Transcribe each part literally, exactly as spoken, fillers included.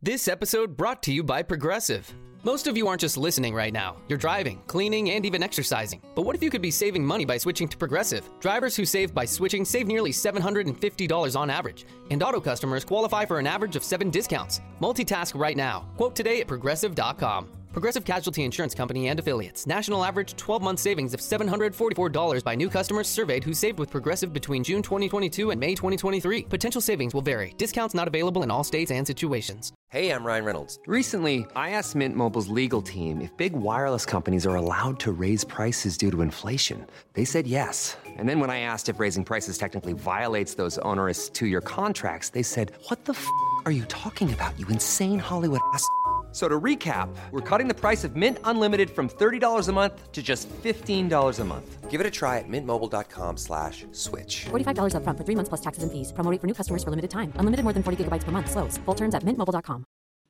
This episode brought to you by Progressive. Most of you aren't just listening right now. You're driving, cleaning, and even exercising. But what if you could be saving money by switching to Progressive? Drivers who save by switching save nearly seven hundred fifty dollars on average. And auto customers qualify for an average of seven discounts. Multitask right now. Quote today at progressive dot com. Progressive Casualty Insurance Company and Affiliates. National average twelve-month savings of seven hundred forty-four dollars by new customers surveyed who saved with Progressive between June twenty twenty-two and May twenty twenty-three. Potential savings will vary. Discounts not available in all states and situations. Hey, I'm Ryan Reynolds. Recently, I asked Mint Mobile's legal team if big wireless companies are allowed to raise prices due to inflation. They said yes. And then when I asked if raising prices technically violates those onerous two-year contracts, they said, what the f*** are you talking about, you insane Hollywood ass f- So to recap, we're cutting the price of Mint Unlimited from thirty dollars a month to just fifteen dollars a month. Give it a try at mintmobile.com slash switch. forty-five dollars up front for three months plus taxes and fees. Promo rate for new customers for limited time. Unlimited more than forty gigabytes per month. Slows full terms at mint mobile dot com.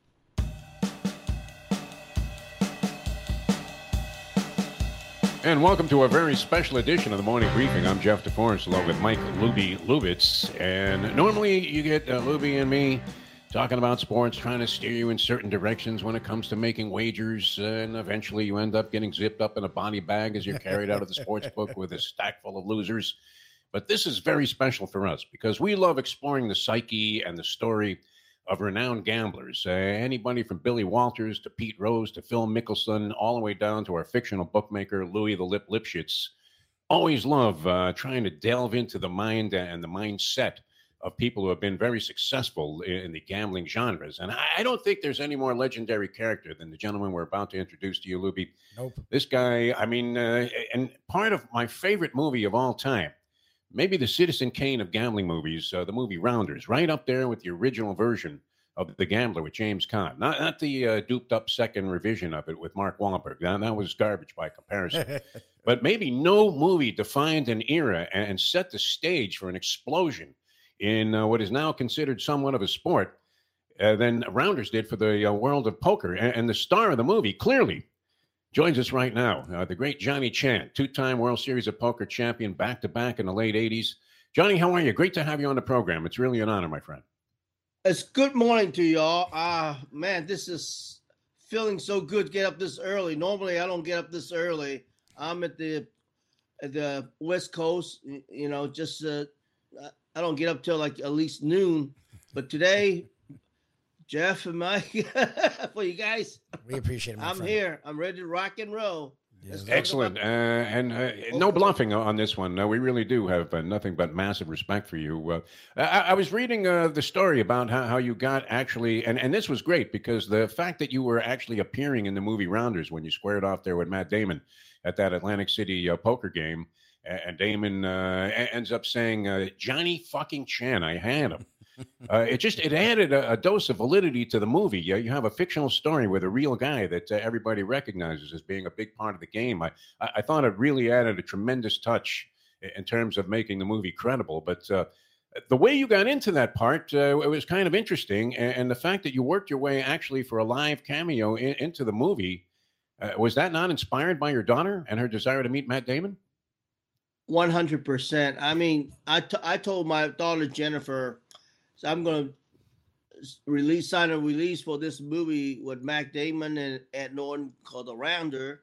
And welcome to a very special edition of the Morning Briefing. I'm Jeff DeForest along with Mike Luby Lubitz. And normally you get uh, Luby and me talking about sports, trying to steer you in certain directions when it comes to making wagers, uh, and eventually you end up getting zipped up in a body bag as you're carried out of the sports book with a stack full of losers. But this is very special for us because we love exploring the psyche and the story of renowned gamblers. Uh, anybody from Billy Walters to Pete Rose to Phil Mickelson, all the way down to our fictional bookmaker, Louis the Lip Lipschitz. Always love uh, trying to delve into the mind and the mindset of people who have been very successful in the gambling genres. And I don't think there's any more legendary character than the gentleman we're about to introduce to you, Luby. Nope. This guy, I mean, uh, and part of my favorite movie of all time, maybe the Citizen Kane of gambling movies, uh, the movie Rounders, right up there with the original version of The Gambler with James Caan. Not, not the uh, duped-up second revision of it with Mark Wahlberg. That, that was garbage by comparison. But maybe no movie defined an era and set the stage for an explosion in uh, what is now considered somewhat of a sport uh, than Rounders did for the uh, world of poker. And, and the star of the movie, clearly, joins us right now. Uh, the great Johnny Chan, two-time World Series of Poker champion, back-to-back in the late eighties. Johnny, how are you? Great to have you on the program. It's really an honor, my friend. It's good morning to y'all. Ah, uh, man, this is feeling so good to get up this early. Normally, I don't get up this early. I'm at the at the West Coast, you know, just uh, I don't get up till like at least noon. But today, Jeff and Mike, for you guys, we appreciate it. My I'm friend. here. I'm ready to rock and roll. Yes. Excellent. Uh, and uh, no bluffing on this one. No, we really do have uh, nothing but massive respect for you. Uh, I, I was reading uh, the story about how, how you got actually, and, and this was great because the fact that you were actually appearing in the movie Rounders when you squared off there with Matt Damon at that Atlantic City uh, poker game, and Damon uh, ends up saying, uh, Johnny fucking Chan, I had him. Uh, it just, it added a, a dose of validity to the movie. You, you have a fictional story with a real guy that uh, everybody recognizes as being a big part of the game. I, I thought it really added a tremendous touch in terms of making the movie credible. But uh, the way you got into that part, uh, it was kind of interesting. And, and the fact that you worked your way actually for a live cameo in, into the movie, uh, was that not inspired by your daughter and her desire to meet Matt Damon? one hundred percent. I mean, I, t- I told my daughter, Jennifer, so I'm going to release, sign a release for this movie with Matt Damon and Ed Norton called The Rounder.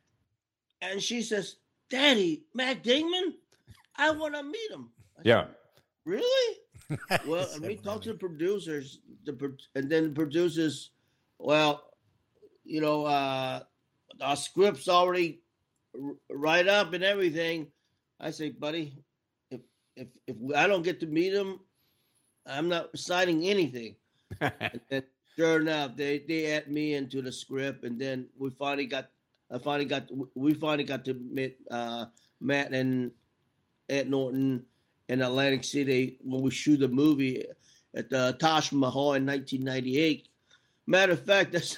And she says, Daddy, Matt Damon? I want to meet him. I Yeah. said, really? Well, and we talked to the producers, the, and then the producers, well, you know, uh, our script's already r- right up and everything. I say, buddy, if if if I don't get to meet him, I'm not signing anything. And then, sure enough, they they add me into the script, and then we finally got, I finally got, we finally got to meet uh, Matt and Ed Norton in Atlantic City when we shoot the movie at the Taj Mahal in nineteen ninety-eight. Matter of fact, that's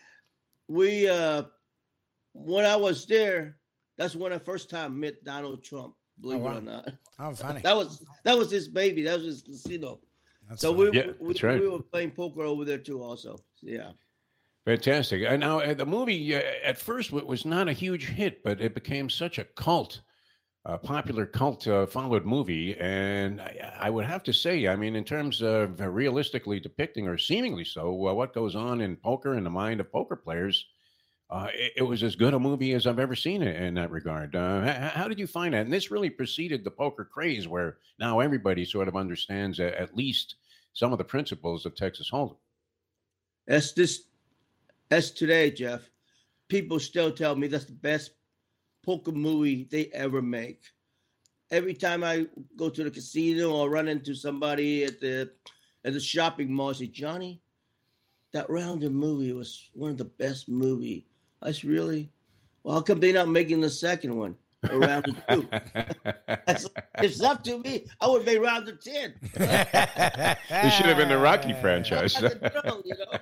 we uh, when I was there. That's when I first time met Donald Trump, believe oh, wow. it or not. Oh, funny. That was that was his baby. That was his casino. That's so funny. we, Yeah, we, that's right. we were playing poker over there too also. Yeah. Fantastic. And now uh, the movie uh, at first was not a huge hit, but it became such a cult a popular cult uh, followed movie, and I, I would have to say, I mean, in terms of realistically depicting or seemingly so, uh, what goes on in poker in the mind of poker players, uh, it, it was as good a movie as I've ever seen it in that regard. Uh, h- how did you find that? And this really preceded the poker craze, where now everybody sort of understands uh, at least some of the principles of Texas Hold'em. As this, as today, Jeff, people still tell me that's the best poker movie they ever make. Every time I go to the casino or run into somebody at the at the shopping mall, I say, Johnny, that Rounded movie was one of the best movie. I said, really? Well, how come they're not making the second one? Or Rounded two? Said, it's up to me. I would make Rounded ten. It should have been the Rocky franchise. Thrill, you know?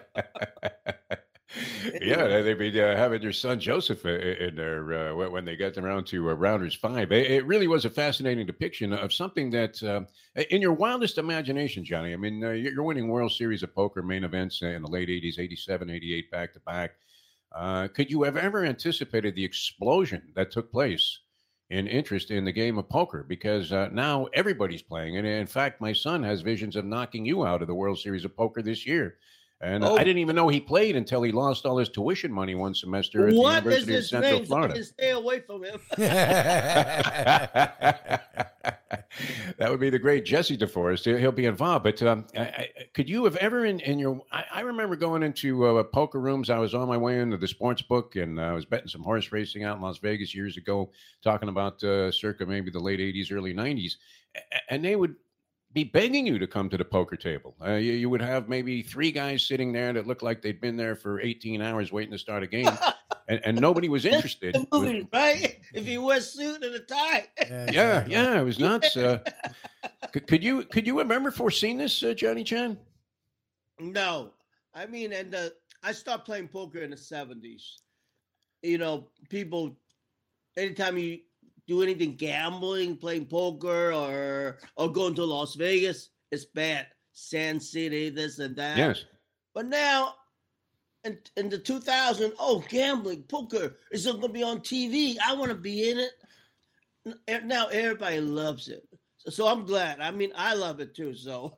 Yeah, they'd be uh, having your son Joseph in, in there uh, when they got around to uh, Rounders five. It, it really was a fascinating depiction of something that, uh, in your wildest imagination, Johnny, I mean, uh, you're winning World Series of Poker main events in the late eighties, eighty-seven, eighty-eight, back to back. Uh, could you have ever anticipated the explosion that took place in interest in the game of poker? Because uh, now everybody's playing it. In fact, my son has visions of knocking you out of the World Series of Poker this year. And oh. I didn't even know he played until he lost all his tuition money one semester at what the University is of Central name? Florida. So stay away from him. That would be the great Jesse DeForest. He'll be involved. But um, I, I, could you have ever in, in your I, I remember going into uh, poker rooms. I was on my way into the sports book, and I was betting some horse racing out in Las Vegas years ago, talking about uh, circa maybe the late eighties, early nineties. And they would be begging you to come to the poker table. Uh, you, you would have maybe three guys sitting there that looked like they'd been there for eighteen hours waiting to start a game, and, and nobody was interested. The movie, right? If he wears a suit and a tie. Yeah, yeah, it was nuts. Uh, could, could you could you have ever foreseen this, uh, Johnny Chan? No, I mean, and uh, I started playing poker in the seventies. You know, people, anytime you do anything gambling, playing poker, or or going to Las Vegas, it's bad. Sand City, this and that. Yes. But now, in, in the two thousand, oh, gambling, poker, is it going to be on T V? I want to be in it. Now everybody loves it. So, so I'm glad. I mean, I love it too, so.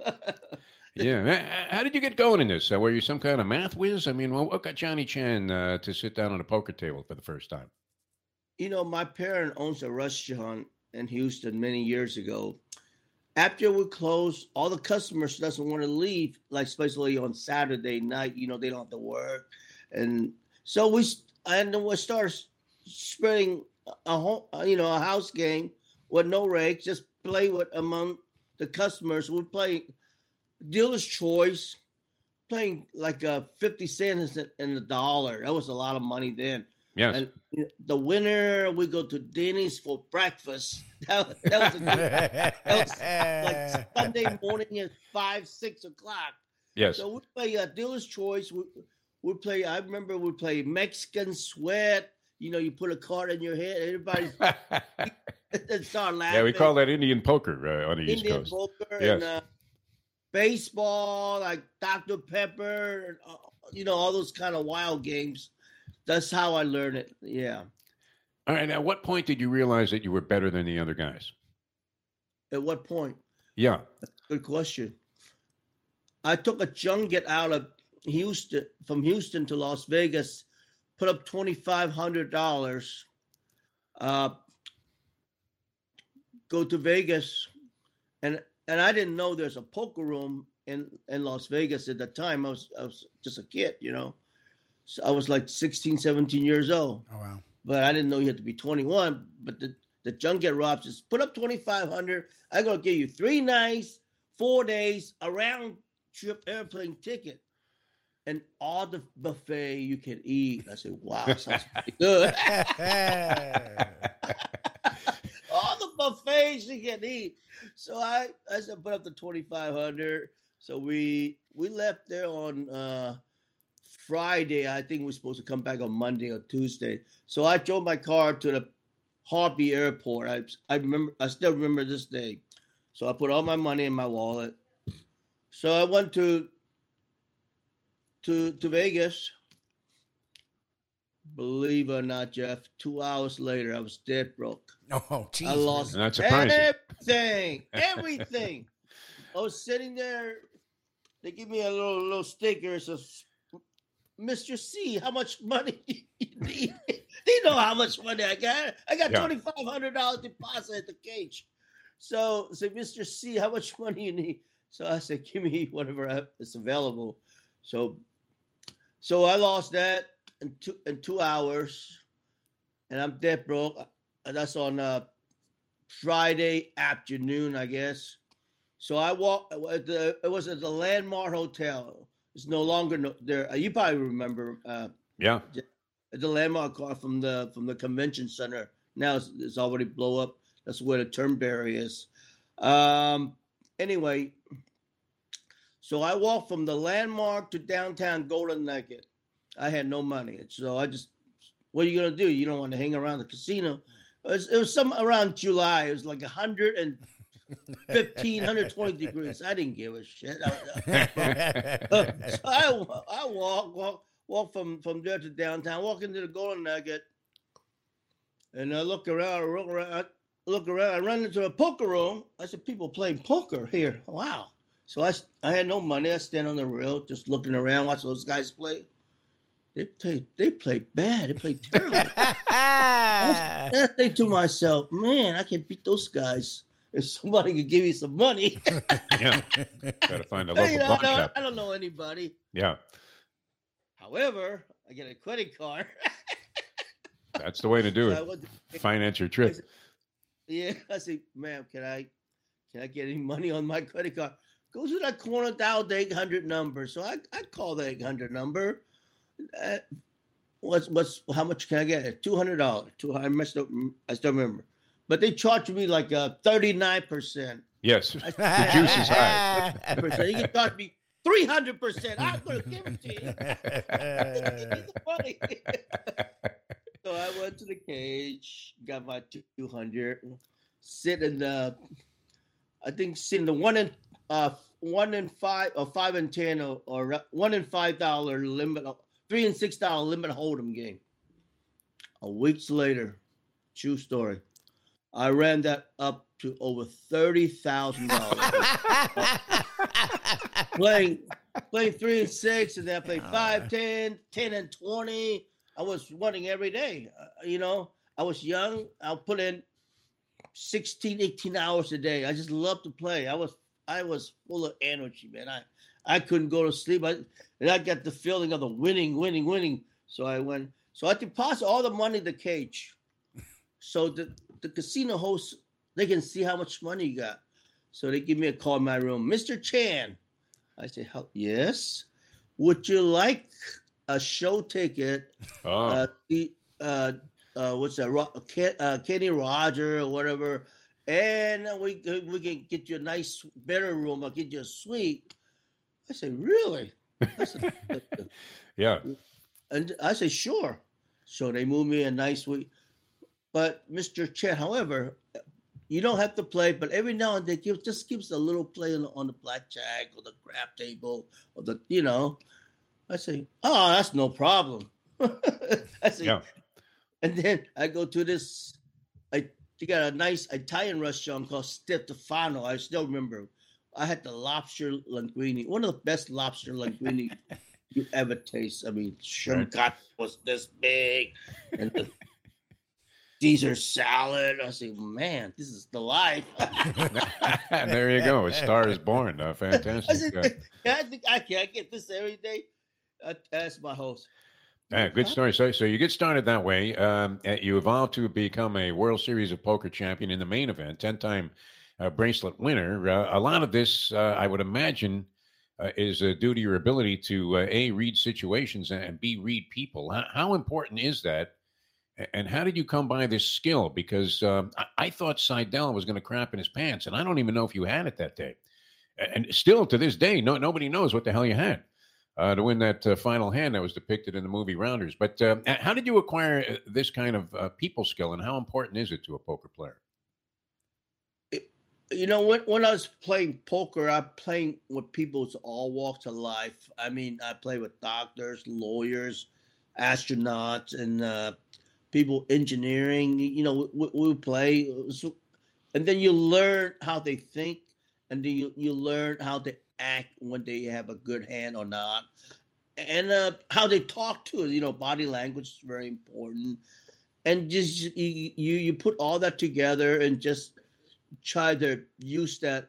Yeah. How did you get going in this? Uh, were you some kind of math whiz? I mean, what got Johnny Chan uh, to sit down at a poker table for the first time? You know, my parent owns a restaurant in Houston many years ago. After we closed, all the customers doesn't want to leave, like especially on Saturday night. You know, they don't have to work, and so we and then we started spreading a home, you know, a house game with no rakes, just play with among the customers. We play dealer's choice, playing like a fifty cents in the dollar. That was a lot of money then. Yes. And the winner, we go to Denny's for breakfast. That, that, was, a, that was like Sunday morning at five, six o'clock. Yes. So we play uh, dealer's choice. We, we play, I remember we play Mexican sweat. You know, you put a card in your head. Everybody's start laughing. Yeah, we call that Indian poker uh, on the Indian East Coast. Poker yes. and uh, baseball, like Doctor Pepper, and, uh, you know, all those kind of wild games. That's how I learned it. Yeah. All right. At what point did you realize that you were better than the other guys? At what point? Yeah. Good question. I took a junket out of Houston, from Houston to Las Vegas, put up twenty-five hundred dollars, uh, go to Vegas. And, and I didn't know there's a poker room in, in Las Vegas at the time. I was, I was just a kid, you know. So I was like sixteen, seventeen years old. Oh, wow. But I didn't know you had to be twenty-one. But the, the junket Rob says, put up twenty-five hundred. I'm going to give you three nights, four days, a round trip airplane ticket, and all the buffet you can eat. I said, wow, sounds pretty good. All the buffets you can eat. So I, I said, put up the twenty-five hundred. So we we left there on uh, Friday. I think we were supposed to come back on Monday or Tuesday. So I drove my car to the Harvey Airport. I I remember. I still remember this day. So I put all my money in my wallet. So I went to to to Vegas. Believe it or not, Jeff, two hours later, I was dead broke. Oh, geez. I lost That's surprising. everything. Everything. I was sitting there. They give me a little little sticker. It says, Mister C, how much money do you need? They know how much money I got. I got Yeah. twenty-five hundred dollars deposit at the cage. So I said, Mister C, how much money you need? So I said, give me whatever is available. So so I lost that in two, in two hours, and I'm dead broke. And that's on uh, Friday afternoon, I guess. So I walked. It was at the Landmark Hotel. It's no longer no, there. You probably remember. Uh, Yeah. the Landmark car from the from the convention center. Now it's, it's already blow up. That's where the Turnberry is. Um. Anyway, so I walked from the Landmark to downtown Golden Nugget. I had no money, so I just. What are you gonna do? You don't want to hang around the casino. It was, it was some around July. It was like a hundred and. fifteen, one twenty degrees. I didn't give a shit. so I, I walk, walk, walk from, from there to downtown, walk into the Golden Nugget, and I look around, I look around, I look around, I run into a poker room. I said, people playing poker here. Wow. So I, I had no money. I stand on the rail, just looking around, watching those guys play. They play, they play bad. They play terrible. I, I think to myself, man, I can beat those guys. If somebody could give me some money. Yeah. Got to find a local you know, pawn I, don't, shop. I don't know anybody. Yeah. However, I get a credit card. That's the way to do So I it. went to- Finance your trip. yeah, I said, ma'am, can I can I get any money on my credit card? Go to that corner dial the eight hundred number. So I, I call the eight hundred number. Uh, what's what's how much can I get? Two hundred dollars. Two I messed up. I still remember. But they charged me like a thirty-nine percent. Yes. The juice is high. You can charge me three hundred percent. I'm going to give it to you. It's funny. So I went to the cage, got my two hundred, sit in the, I think sit in the one and uh one and five or five and ten or, or one and five dollar limit, three and six dollar limit hold'em game. A weeks later, true story. I ran that up to over thirty thousand dollars. playing, playing three and six, and then I played five, ten, ten and twenty. I was running every day. Uh, you know, I was young. I'll put in sixteen, eighteen hours a day. I just loved to play. I was, I was full of energy, man. I, I couldn't go to sleep. I, and I got the feeling of the winning, winning, winning. So I went. So I deposit all the money in the cage. So the, the casino hosts, they can see how much money you got. So they give me a call in my room. Mister Chan. I say, yes. Would you like a show ticket? Oh. Uh, the, uh, uh, what's that? Ro- Ken, uh, Kenny Roger or whatever. And we, we can get you a nice, better room. I'll get you a suite. I say, really? I said, Yeah. and I say, sure. So they move me a nice suite. But Mister Chet, however, you don't have to play, but every now and then give just gives a little play on the, on the blackjack or the crap table or the, you know. I say, oh, that's no problem. I say, Yeah. and then I go to this, I they got a nice Italian restaurant called Stefano. I still remember. I had the lobster linguine, one of the best lobster linguine you ever taste. I mean, shrimp cut was this big, and the Caesar salad. I say, man, this is the life. There you go. A star is born. Uh, I fantastic. said, Uh, I think I can't get this every day. I asked my host. yeah, good story. So, so you get started that way. Um, uh, you evolve to become a World Series of Poker champion in the main event, ten-time uh, bracelet winner. Uh, a lot of this, uh, I would imagine, uh, is uh, due to your ability to uh, A, read situations and B, read people. How, how important is that? And how did you come by this skill? Because um, I, I thought Seidel was going to crap in his pants, and I don't even know if you had it that day. And still to this day, no nobody knows what the hell you had uh, to win that uh, final hand that was depicted in the movie Rounders. But uh, how did you acquire this kind of uh, people skill, and how important is it to a poker player? You know, when, when I was playing poker, I playing with people from all walks of life. I mean, I play with doctors, lawyers, astronauts and uh, people engineering. You know, we, we play, and then you learn how they think, and then you, you learn how they act when they have a good hand or not, and uh, how they talk to it. You know, body language is very important, and just you you, you put all that together and just try to use that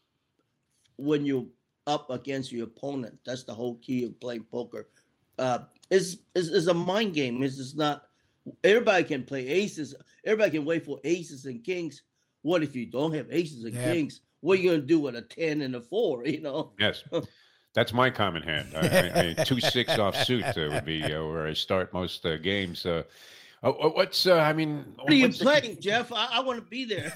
when you're up against your opponent. That's the whole key of playing poker. Uh, is is is a mind game. It's just not. Everybody can play aces. Everybody can wait for aces and kings. What if you don't have aces and yeah. kings? What are you gonna do with a ten and a four? You know. Yes, that's my common hand. I, I, two six off suit uh, would be uh, where I start most uh, games. Uh, uh, what's uh, I mean? What are you playing, the... Jeff? I, I want to be there.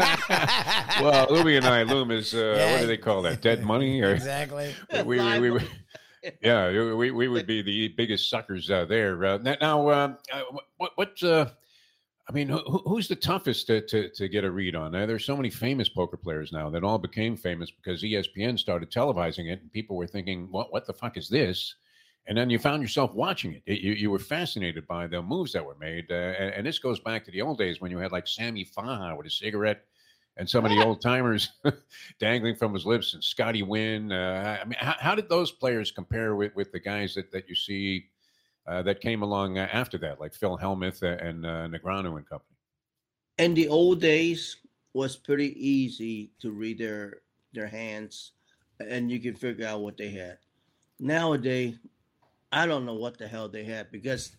Well, Louie and I, Loom is uh, yeah. what do they call that? Dead money? Or, exactly. We we, we, we yeah, we we would be the biggest suckers uh, there. Uh, now, uh, what what? Uh, I mean, who, who's the toughest to, to, to get a read on? Uh, there's so many famous poker players now that all became famous because E S P N started televising it, and people were thinking, "What what the fuck is this?" And then you found yourself watching it. it you, you were fascinated by the moves that were made, uh, and, and this goes back to the old days when you had like Sammy Faha with a cigarette, and some of the old timers dangling from his lips, and Scotty Wynn. Uh, I mean, how, how did those players compare with, with the guys that, that you see? Uh, that came along uh, after that, like Phil Hellmuth and uh, Negreanu and company. In the old days, was pretty easy to read their their hands, and you can figure out what they had. Nowadays, I don't know what the hell they had because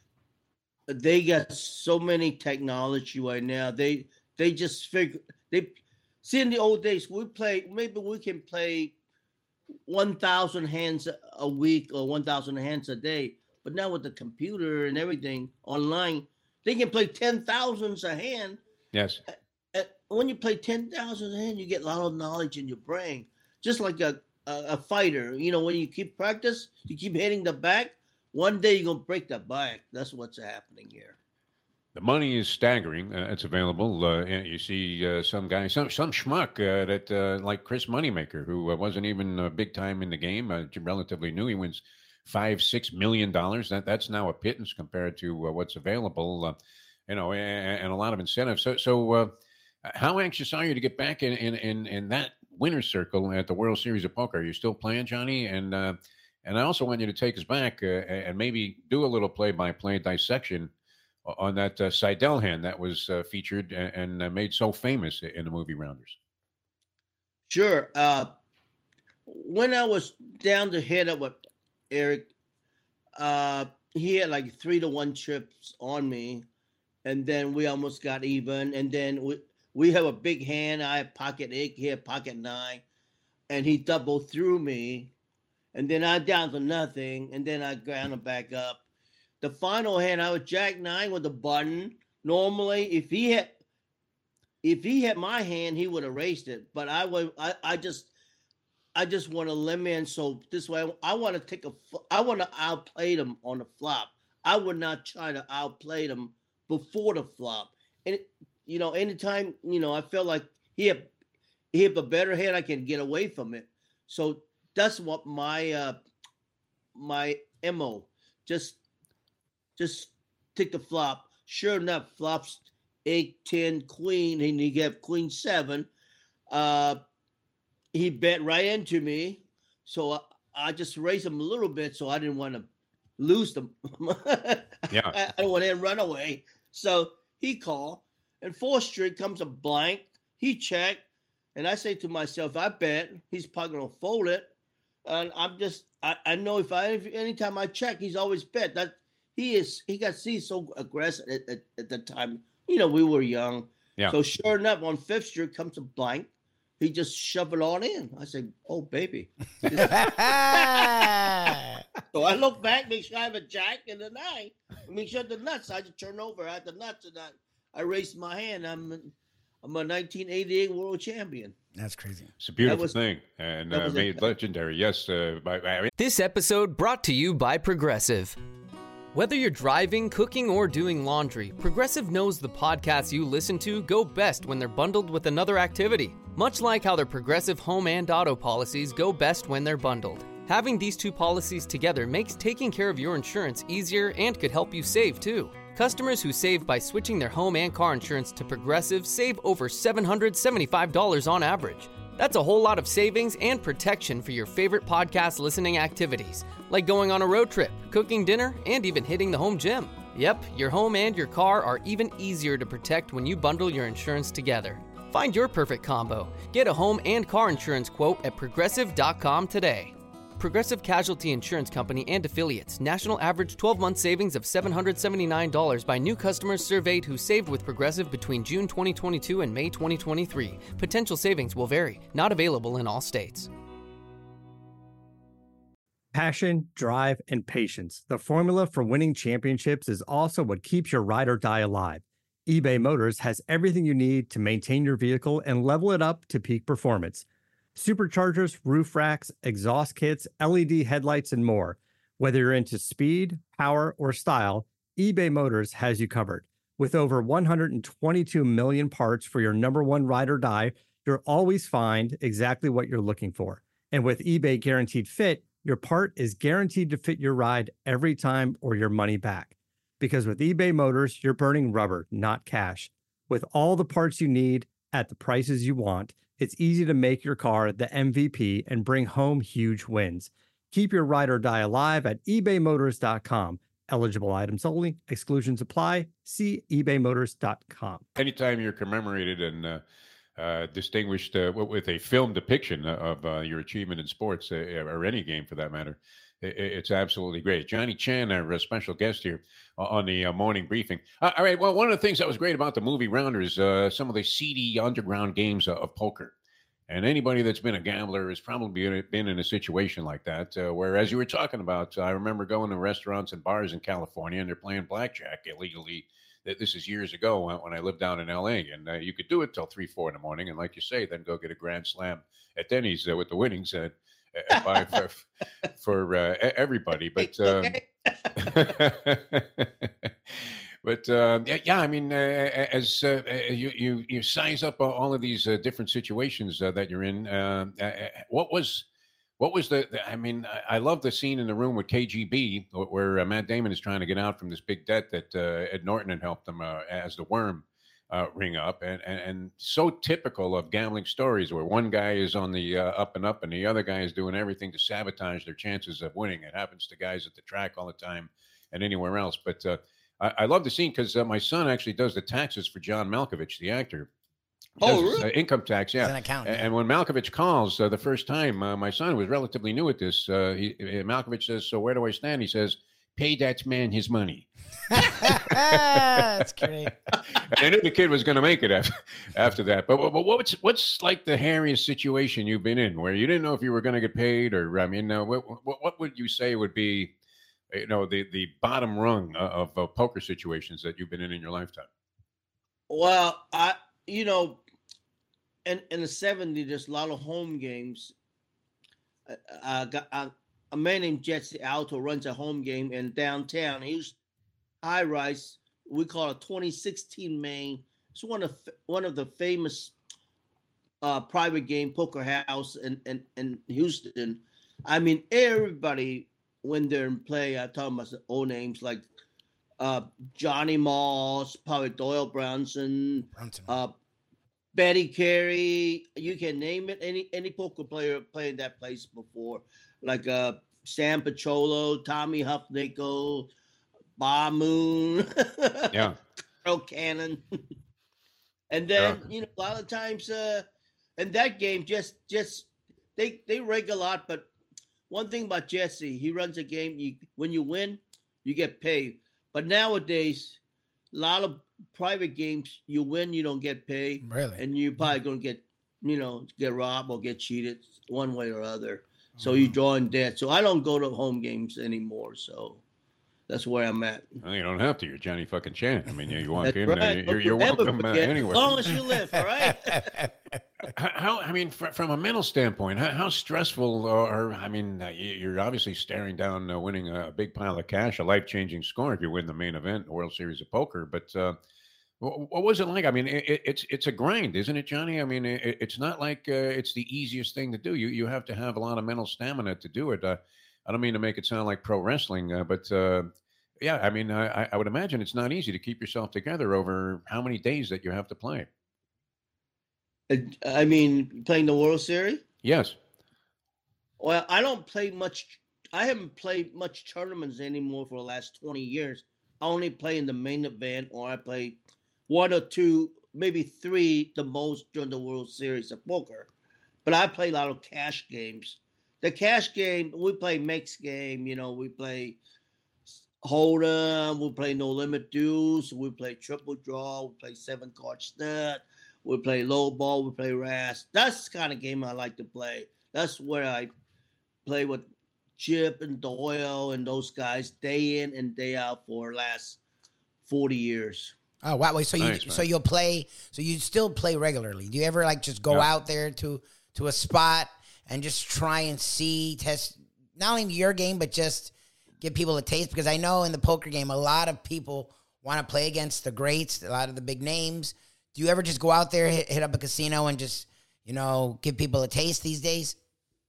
they got so many technology right now. They they just figure they see in the old days we play maybe we can play one thousand hands a week or one thousand hands a day. But now with the computer and everything online, they can play ten thousands a hand. Yes. And when you play ten thousand a hand, you get a lot of knowledge in your brain. Just like a, a, a fighter. You know, when you keep practice, you keep hitting the back, one day you're going to break the back. That's what's happening here. The money is staggering. Uh, it's available. Uh, you see uh, some guy, some some schmuck uh, that uh, like Chris Moneymaker, who uh, wasn't even uh, big time in the game, uh, relatively new. He wins five, six million dollars. That that's now a pittance compared to uh, what's available, uh, you know, and, and a lot of incentives. So, so uh, how anxious are you to get back in, in in in that winner's circle at the World Series of Poker? Are you still playing, Johnny? And uh, and I also want you to take us back uh, and maybe do a little play-by-play dissection on that uh, Seidel hand that was uh, featured and, and uh, made so famous in the movie Rounders. Sure. Uh, when I was down to hit up with Eric, uh, he had like three to one chips on me, and then we almost got even. And then we we have a big hand. I had pocket eight, he had pocket nine, and he doubled through me. And then I down to nothing, and then I ground him back up. The final hand, I was jack nine with a button. Normally, if he had if he had my hand, he would have raised it. But I would I, I just. I just want to limit in, so this way I want to take a. I want to outplay them on the flop. I would not try to outplay them before the flop. And you know, anytime you know, I felt like he had he had a better hand, I can get away from it. So that's what my uh, my M O. Just just take the flop. Sure enough, flops eight, ten, queen, and you get queen seven. Uh, He bet right into me, so I, I just raised him a little bit, so I didn't want to lose them. Yeah, I, I don't want him to run away. So he called, and fourth street comes a blank. He checked, and I say to myself, I bet he's probably gonna fold it. And I'm just, I, I know if I, if, anytime I check, he's always bet. That he is, he got he's so aggressive at, at, at the time. You know, we were young. Yeah. So sure enough, on fifth street comes a blank. He just shoved it all in. I said, oh, baby. So I look back, make sure I have a jack and a nine. Make sure the nuts. I just turn over. I had the nuts, and I, I raised my hand. I'm I'm a nineteen eighty-eight world champion. That's crazy. It's a beautiful was, thing and uh, made legendary. Yes. Uh, by, by, This episode brought to you by Progressive. Whether you're driving, cooking, or doing laundry, Progressive knows the podcasts you listen to go best when they're bundled with another activity. Much like how their Progressive home and auto policies go best when they're bundled. Having these two policies together makes taking care of your insurance easier and could help you save too. Customers who save by switching their home and car insurance to Progressive save over seven hundred seventy-five dollars on average. That's a whole lot of savings and protection for your favorite podcast listening activities, like going on a road trip, cooking dinner, and even hitting the home gym. Yep, your home and your car are even easier to protect when you bundle your insurance together. Find your perfect combo. Get a home and car insurance quote at progressive dot com today. Progressive Casualty Insurance Company and Affiliates. National average twelve-month savings of seven hundred seventy-nine dollars by new customers surveyed who saved with Progressive between June twenty twenty-two and May twenty twenty-three. Potential savings will vary. Not available in all states. Passion, drive, and patience. The formula for winning championships is also what keeps your ride or die alive. eBay Motors has everything you need to maintain your vehicle and level it up to peak performance. Superchargers, roof racks, exhaust kits, L E D headlights, and more. Whether you're into speed, power, or style, eBay Motors has you covered. With over one hundred twenty-two million parts for your number one ride or die, you'll always find exactly what you're looking for. And with eBay Guaranteed Fit, your part is guaranteed to fit your ride every time or your money back. Because with eBay Motors, you're burning rubber, not cash. With all the parts you need at the prices you want, it's easy to make your car the M V P and bring home huge wins. Keep your ride or die alive at ebay motors dot com. Eligible items only. Exclusions apply. See ebay motors dot com. Anytime you're commemorated and uh, uh, distinguished uh, with a film depiction of uh, your achievement in sports, uh, or any game for that matter, it's absolutely great. Johnny Chan, our special guest here on the uh, morning briefing. Uh, all right. Well, one of the things that was great about the movie Rounders, uh, some of the seedy underground games of, of poker. And anybody that's been a gambler has probably been in a situation like that, uh, where, as you were talking about, I remember going to restaurants and bars in California, and they're playing blackjack illegally. This is years ago when I lived down in L A, and uh, you could do it till three, four in the morning. And like you say, then go get a grand slam at Denny's uh, with the winnings. Uh, Buy for, for uh, everybody, but um, but uh, yeah, I mean, uh, as uh, you you you size up all of these uh, different situations uh, that you're in, uh, what was what was the? I mean, I love the scene in the room with K G B where uh, Matt Damon is trying to get out from this big debt that uh, Ed Norton had helped him uh, as the worm. Uh, ring up and, and and so typical of gambling stories where one guy is on the uh, up and up and the other guy is doing everything to sabotage their chances of winning. It happens to guys at the track all the time and anywhere else. But uh, I, I love the scene because uh, my son actually does the taxes for John Malkovich, the actor. Oh, Does, really? Uh, income tax, yeah. As an accountant, and, and when Malkovich calls uh, the first time, uh, my son was relatively new at this. Uh, he, Malkovich says, "So where do I stand?" He says, "Pay that man his money." That's great. I knew the kid was going to make it after, after that. But, but what's what's like the hairiest situation you've been in where you didn't know if you were going to get paid, or I mean, uh, what, what what would you say would be, you know, the the bottom rung of, of uh, poker situations that you've been in in your lifetime? Well, I you know, in in the seventies, there's a lot of home games. I, I got I, a man named Jesse Alto runs a home game in downtown. He's high rise. We call it twenty sixteen Main. It's one of one of the famous uh, private game poker house in, in, in Houston. I mean, everybody went there and play. I'm talking about old names like uh, Johnny Moss, probably Doyle Brownson, Brunson. uh, Betty Carey. You can name it. Any any poker player played that place before, like uh, Sam Picholo, Tommy Huffnickel, Bob Moon, Yeah, Carl Cannon, and then Yeah. you know a lot of times, uh, in that game, just just they they rig a lot. But one thing about Jesse, he runs a game. You when you win, you get paid. But nowadays, a lot of private games, you win, you don't get paid, Really? and you're probably gonna get you know get robbed or get cheated one way or other. So you draw in debt. So I don't go to home games anymore. So that's where I'm at. well, you don't have to. You're Johnny fucking Chan. I mean, you, you walk That's in, right. uh, you're, Don't you're ever welcome uh, forget, anywhere. As long as you live, all right? How, how- I mean, fr- from a mental standpoint, how, how stressful or, I mean, uh, you- you're obviously staring down uh, winning a big pile of cash, a life-changing score if you win the main event, the World Series of Poker. But uh, Wh- What was it like? I mean, it, it- it's it's a grind, isn't it, Johnny? I mean, it, it's not like uh, it's the easiest thing to do. You you have to have a lot of mental stamina to do it. Uh, I don't mean to make it sound like pro wrestling, uh, but uh, yeah, I mean, I, I I would imagine it's not easy to keep yourself together over how many days that you have to play. And, I mean, playing the World Series. Yes. Well, I don't play much. I haven't played much tournaments anymore for the last twenty years. I only play in the main event, or I play one or two, maybe three, the most during the World Series of poker. But I play a lot of cash games. The cash game, we play mix game. You know, we play Hold'em, we play No Limit Deuce, we play Triple Draw, we play Seven Card Stud, we play Low Ball, we play Ras. That's the kind of game I like to play. That's where I play with Chip and Doyle and those guys day in and day out for the last forty years. Oh wow! Wait, so you Nice, man. so you'll play so you still play regularly? Do you ever like just go Yeah. out there to to a spot and just try and see test not only your game but just give people a taste? Because I know in the poker game a lot of people want to play against the greats, a lot of the big names. Do you ever just go out there, hit, hit up a casino, and just you know give people a taste these days?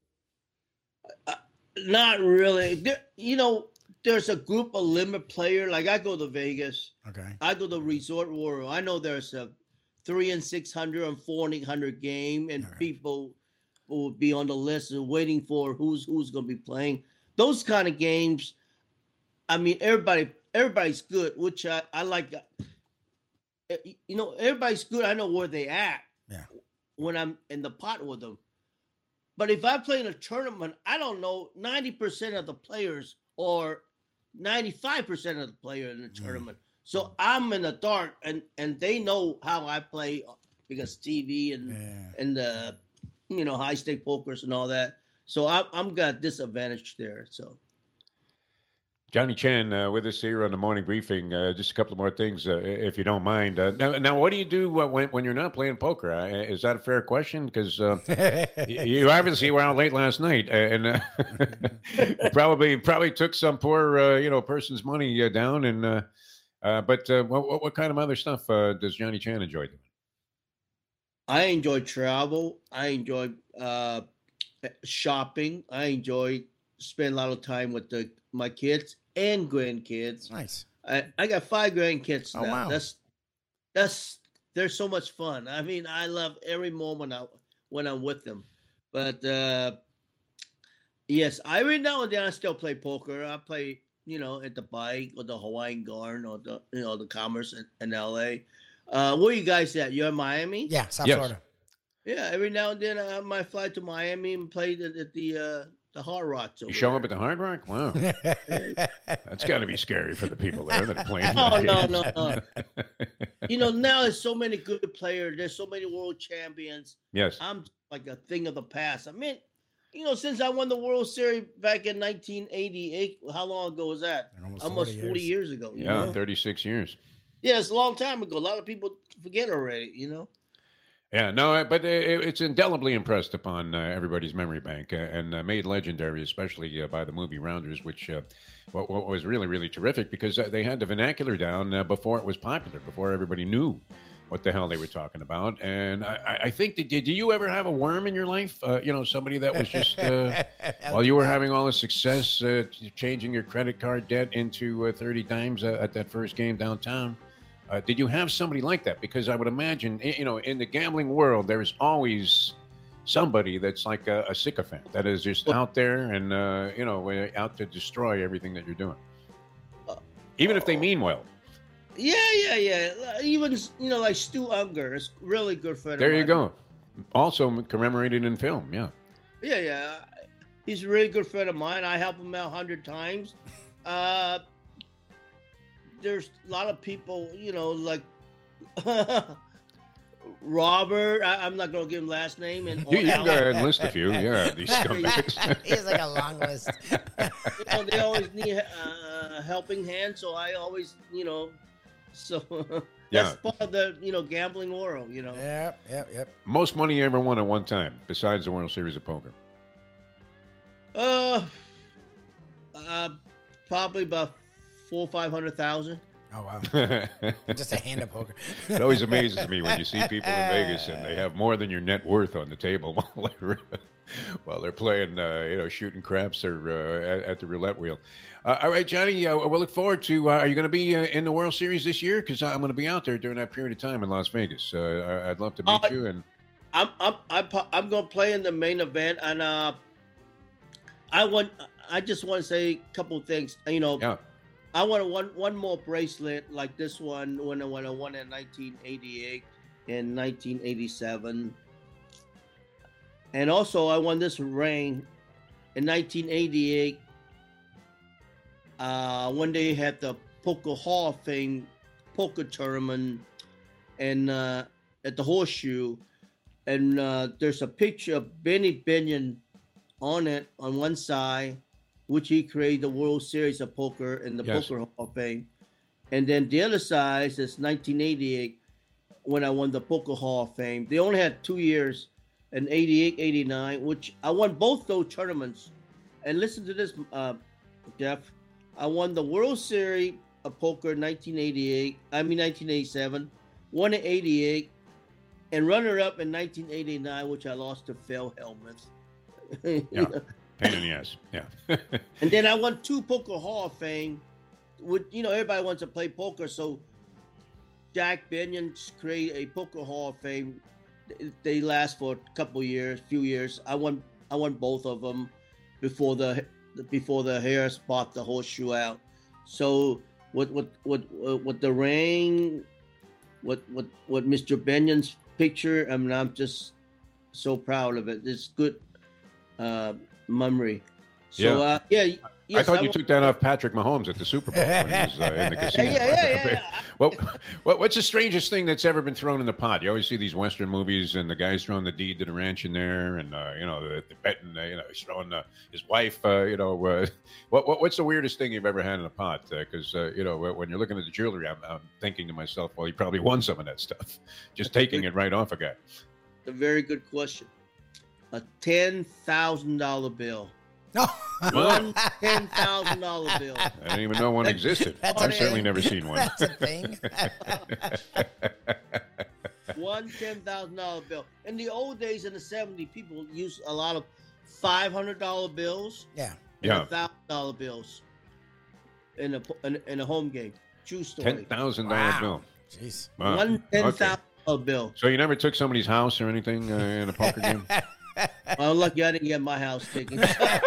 Not really. There, you know, there's a group of limit player. Like I go to Vegas. Okay. I go to Resort World. I know there's a three and six hundred and four and eight hundred game, and Alright. people will be on the list and waiting for who's who's going to be playing. Those kind of games. I mean, everybody everybody's good, which I I like. Uh, You know, everybody's good. I know where they at. Yeah. When I'm in the pot with them. But if I play in a tournament, I don't know ninety percent of the players or ninety-five percent of the player in the tournament. So I'm in the dark, and and they know how I play because T V and Yeah. and the you know high stake pokers and all that. So I'm I'm got disadvantage there. So Johnny Chan uh, with us here on the morning briefing. Uh, just a couple of more things, uh, if you don't mind. Uh, now, now, what do you do uh, when, when you're not playing poker? Uh, is that a fair question? Because uh, y- you obviously were out late last night, uh, and uh, probably probably took some poor uh, you know person's money uh, down. And uh, uh, but uh, what, what kind of other stuff uh, does Johnny Chan enjoy doing? I enjoy travel. I enjoy uh, shopping. I enjoy spend a lot of time with the my kids and grandkids. Nice. I, I got five grandkids Oh, now. wow. That's that's they're so much fun. I mean, I love every moment I, when I'm with them. But uh, yes, I every now and then I still play poker. I play, you know, at the Bike or the Hawaiian Garden or the you know the Commerce in, in L A. Uh, where you guys at? You're in Miami? Yeah, South Yes. Florida. Yeah, every now and then I might fly to Miami and play at, at the uh, the Hard Rocks. You over show there. up at the Hard Rock? Wow, that's got to be scary for the people there that are playing. Oh, that no, game. no, no. You know, now there's so many good players. There's so many world champions. Yes. I'm like a thing of the past. I mean, you know, since I won the World Series back in nineteen eighty-eight, how long ago was that? Almost Almost forty forty years. years, ago. You Yeah, know? thirty-six years. Yeah, it's a long time ago. A lot of people forget already, you know? Yeah, no, uh, but it, it's indelibly impressed upon uh, everybody's memory bank uh, and uh, made legendary, especially uh, by the movie Rounders, which uh, what, what was really, really terrific because uh, they had the vernacular down uh, before it was popular, before everybody knew what the hell they were talking about. And I, I- I think, that, did you ever have a worm in your life? Uh, you know, somebody that was just, uh, while you were having all the success, uh, changing your credit card debt into uh, thirty dimes uh, at that first game downtown. Uh, did you have somebody like that? Because I would imagine, you know, in the gambling world, there's always somebody that's like a, a sycophant that is just out there and, uh, you know, uh, out to destroy everything that you're doing. Even if they mean well. Yeah, yeah, yeah. Even, you know, like Stu Unger is really good friend There of you mine. go. Also commemorated in film, yeah. Yeah, yeah. He's a really good friend of mine. I help him out a hundred times. Uh, there's a lot of people, you know, like Robert. I, I'm not going to give him last name. And You, you can go Alan. ahead and list a few, yeah, these scumbags. He has like a long list. You know, they always need uh, a helping hand, so I always, you know, so that's Yeah. part of the, you know, gambling world, you know. Yep, yep, yep. Most money you ever won at one time, besides the World Series of Poker. Uh, uh, probably about four or five hundred thousand. Oh, wow. Just a hand of poker. It always amazes me when you see people in Vegas and they have more than your net worth on the table while they're, while they're playing, uh, you know, shooting craps or uh, at, at the roulette wheel. Uh, all right, Johnny, uh, we'll look forward to, uh, are you going to be uh, in the World Series this year? Because I'm going to be out there during that period of time in Las Vegas. Uh, I'd love to meet uh, you. And I'm I'm I'm, I'm going to play in the main event. And uh, I want, I just want to say a couple of things. You know, yeah. I want one one more bracelet like this one when I, when I won in nineteen eighty-eight and nineteen eighty-seven. And also I won this ring in nineteen eighty-eight. Uh, one day had the Poker Hall of Fame poker tournament and uh, at the Horseshoe. And uh, there's a picture of Benny Binion on it on one side, which he created the World Series of Poker in the yes. Poker Hall of Fame. And then the other side is nineteen eighty-eight when I won the Poker Hall of Fame. They only had two years, in eighty-eight, eighty-nine, which I won both those tournaments. And listen to this, uh, Jeff. I won the World Series of Poker in nineteen eighty-eight, I mean nineteen eighty-seven, won in eighty-eight, and runner-up in nineteen eighty-nine, which I lost to Phil Hellmuth. Yeah. Pain in the ass, yeah. And then I won two Poker Hall of Fame. With, you know, everybody wants to play poker, so Jack Binion created a Poker Hall of Fame. They last for a couple years, few years. I won, I won both of them before the before the Harris bought the Horseshoe out. So with with with with the ring, with with with Mister Binion's picture, I mean, I'm just so proud of it. It's good. Uh, memory. So, yeah. Uh, yeah, yes, I thought I you w- took that off Patrick Mahomes at the Super Bowl when he was uh, in the casino. Yeah, yeah, yeah, yeah. Well, what, what's the strangest thing that's ever been thrown in the pot? You always see these Western movies, and the guy's throwing the deed to the ranch in there, and uh, you know, the, the betting, uh, you know, he's throwing uh, his wife. Uh, you know, uh, what, what what's the weirdest thing you've ever had in a pot? Because uh, uh, you know, when you're looking at the jewelry, I'm, I'm thinking to myself, well, he probably won some of that stuff, just taking it right off a guy. A very good question. A ten thousand dollar bill. No, one ten thousand dollar bill. I didn't even know one existed. That's I've a certainly thing. never seen one. That's a thing. One ten thousand dollar bill. In the old days, in the seventies, people used a lot of five hundred dollar bills. Yeah, yeah, thousand dollar bills in a in, in a home game. True story. Ten thousand dollar Wow. bill. Jeez. Wow. One ten thousand Okay. dollar bill. So you never took somebody's house or anything uh, in a poker game? Well, lucky I didn't get my house taken.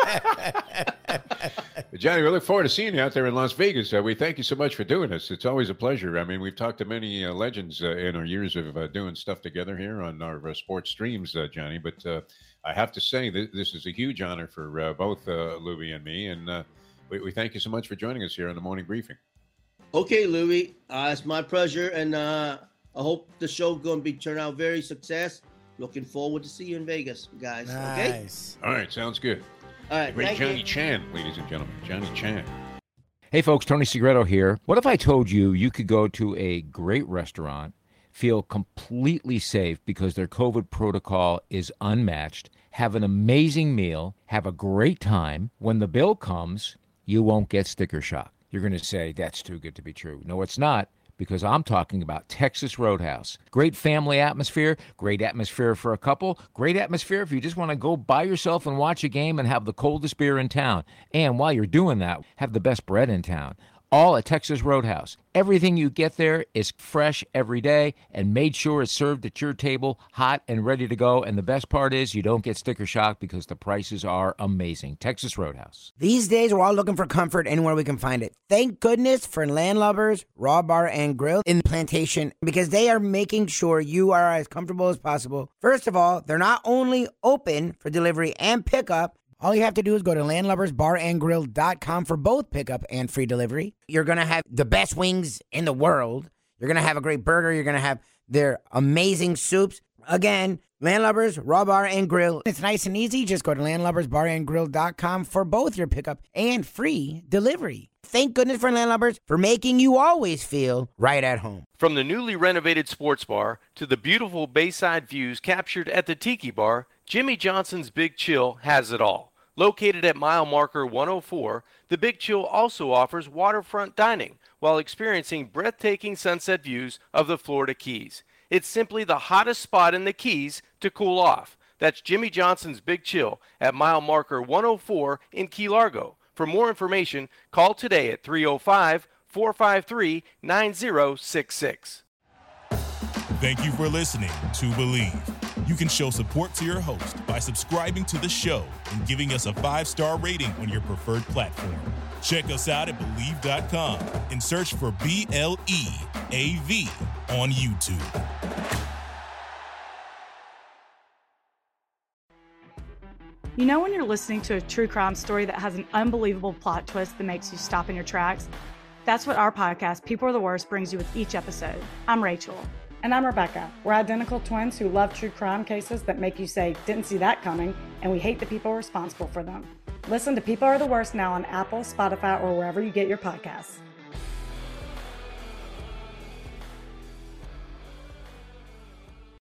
Johnny, we look forward to seeing you out there in Las Vegas. Uh, we thank you so much for doing this. It's always a pleasure. I mean, we've talked to many uh, legends uh, in our years of uh, doing stuff together here on our uh, sports streams, uh, Johnny. But uh, I have to say that this is a huge honor for uh, both uh, Louie and me. And uh, we, we thank you so much for joining us here on the morning briefing. Okay, Louie, uh, it's my pleasure, and uh, I hope the show going to be turn out very success. Looking forward to see you in Vegas, guys. Okay. Nice. All right, sounds good. All right. Great thank Johnny you. Chan, ladies and gentlemen. Johnny Chan. Hey folks, Tony Segreto here. What if I told you you could go to a great restaurant, feel completely safe because their COVID protocol is unmatched, have an amazing meal, have a great time. When the bill comes, you won't get sticker shock. You're going to say, that's too good to be true. No, it's not, because I'm talking about Texas Roadhouse. Great family atmosphere, great atmosphere for a couple, great atmosphere if you just want to go by yourself and watch a game and have the coldest beer in town. And while you're doing that, have the best bread in town. All at Texas Roadhouse. Everything you get there is fresh every day and made sure it's served at your table, hot and ready to go. And the best part is you don't get sticker shock because the prices are amazing. Texas Roadhouse. These days, we're all looking for comfort anywhere we can find it. Thank goodness for Landlubbers Raw Bar and Grill in Plantation, because they are making sure you are as comfortable as possible. First of all, they're not only open for delivery and pickup. All you have to do is go to landlubbers bar and grill dot com for both pickup and free delivery. You're going to have the best wings in the world. You're going to have a great burger. You're going to have their amazing soups. Again, Landlubbers Raw Bar and Grill. It's nice and easy. Just go to landlubbers bar and grill dot com for both your pickup and free delivery. Thank goodness for Landlubbers for making you always feel right at home. From the newly renovated sports bar to the beautiful bayside views captured at the Tiki Bar, Jimmy Johnson's Big Chill has it all. Located at mile marker one oh four, the Big Chill also offers waterfront dining while experiencing breathtaking sunset views of the Florida Keys. It's simply the hottest spot in the Keys to cool off. That's Jimmy Johnson's Big Chill at mile marker one oh four in Key Largo. For more information, call today at three oh five, four five three, nine oh six six. Thank you for listening to Believe. You can show support to your host by subscribing to the show and giving us a five-star rating on your preferred platform. Check us out at Believe dot com and search for B L E A V on YouTube. You know when you're listening to a true crime story that has an unbelievable plot twist that makes you stop in your tracks? That's what our podcast, People Are the Worst, brings you with each episode. I'm Rachel. And I'm Rebecca. We're identical twins who love true crime cases that make you say, didn't see that coming, and we hate the people responsible for them. Listen to People Are the Worst now on Apple, Spotify, or wherever you get your podcasts.